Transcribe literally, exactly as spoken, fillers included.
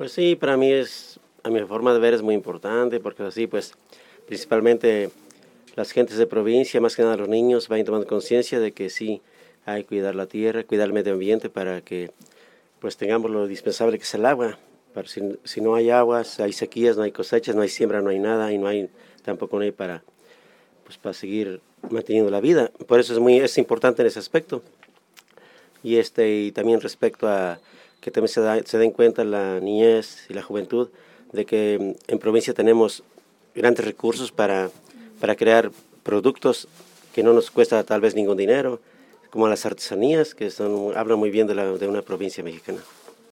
Pues sí, para mí es, a mi forma de ver es muy importante, porque así pues principalmente las gentes de provincia, más que nada los niños, vayan tomando conciencia de que sí hay que cuidar la tierra, cuidar el medio ambiente para que pues tengamos lo indispensable que es el agua. Para si, si no hay aguas, hay sequías, no hay cosechas, no hay siembra, no hay nada y no hay tampoco no hay para pues para seguir manteniendo la vida. Por eso es muy es importante en ese aspecto. Y este y también respecto a que también se, da, se den cuenta la niñez y la juventud de que en provincia tenemos grandes recursos para, para crear productos que no nos cuesta tal vez ningún dinero, como las artesanías, que son, hablan muy bien de, la, de una provincia mexicana.